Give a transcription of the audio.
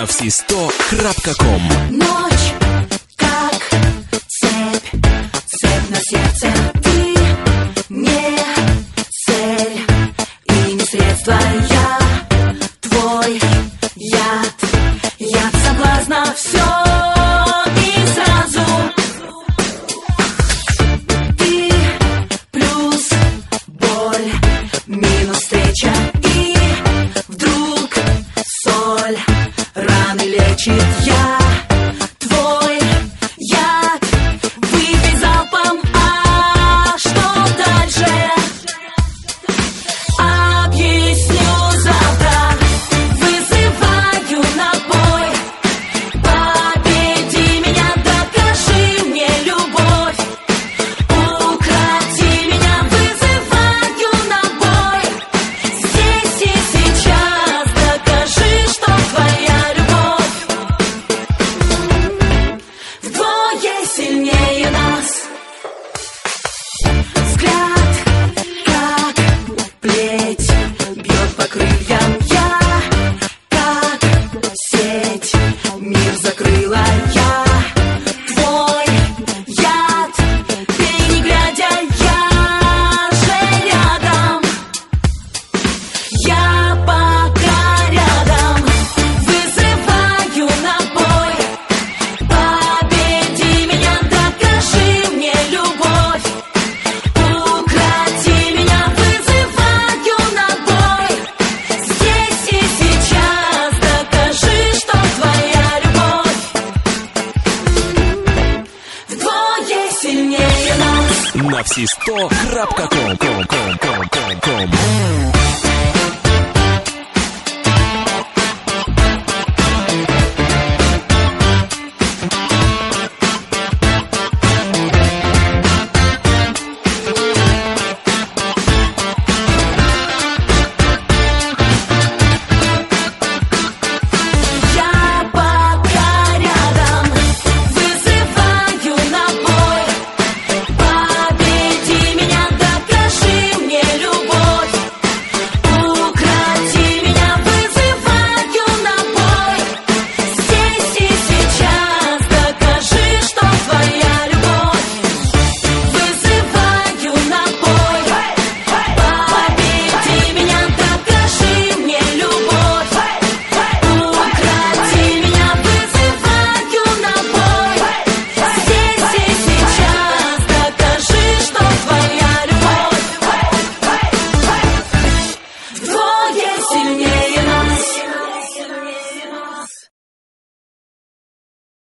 на все100.com. Ночь, как цепь на сердце. Ты не цель и не средство. Я твой яд соблазна. Все и сразу. Ты плюс боль, минус встреча. И вдруг соль раны лечит. Я твой яд, выпей залпом. А что дальше? Объясню завтра. Вызываю на бой. Победи меня, докажи мне любовь. Укроти меня, вызываю на бой. Здесь и сейчас докажи, что твоя любовь вдвое сильнее нас. Взгляд, как плеть, бьет по крыльям. Я, как сеть, мир закрыла. Я твой яд, пей не глядя. Я же рядом, я пока рядом. Вызываю на бой. Победи меня, докажи мне любовь. Укроти меня, вызываю на бой. Здесь и сейчас докажи, что твоя любовь вдвое сильнее нас. На все100.com.